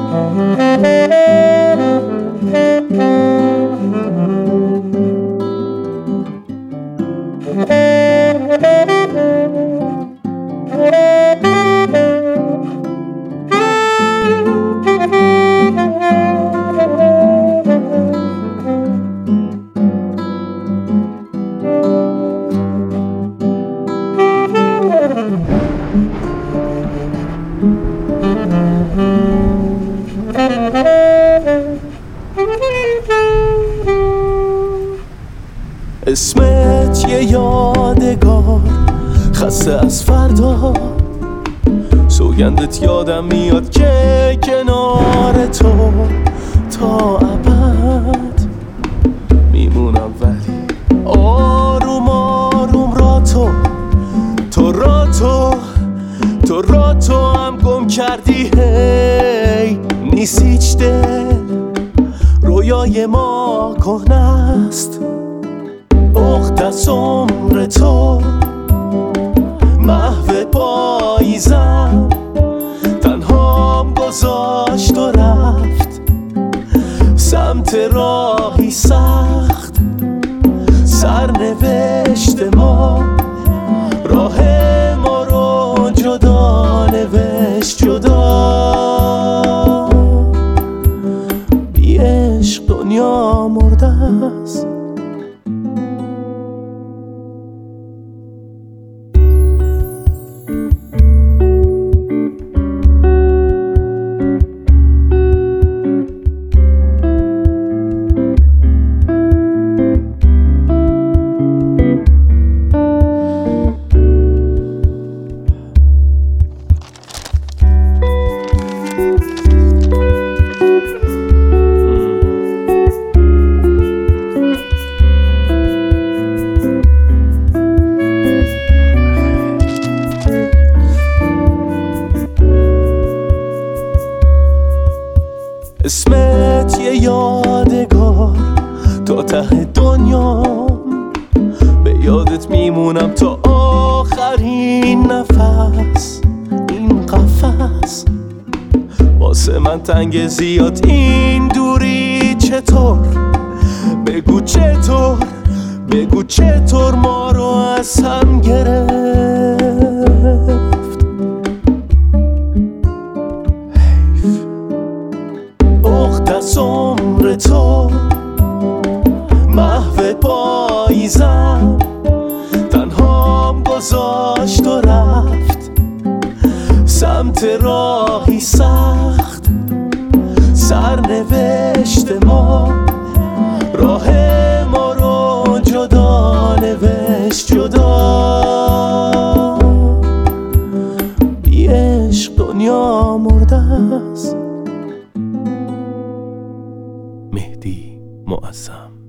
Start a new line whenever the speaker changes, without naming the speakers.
اسمت یه یادگار خسته از فردا، سوگندت یادم میاد که کنار تو تا ابد میمونم، ولی آروم آروم را تو هم گم کردی. هی نیست هیچ دل، رویای ما کهنه است، عقد از عمر تو محو پاییزم، تنهام گذاشت و رفت سمت راهی سخت. سرنوشت ما راه ما رو جدا نوشت، جدا. بی عشق دنیا مرده است. اسمت یه یادگار تا ته دنیا، به یادت میمونم تا آخرین نفس. این قفس واسه من تنگ زیاد، این دوری چطور؟ بگو چطور ما رو از هم گرفت. عقد از عمر تو محو پاییزم، تنهام گذاشت و رفت سمت راهی سخت. سرنوشت ما راه ما رو جدا نوشت، جدا. بی عشق دنیا مرده است. مهدی معظم.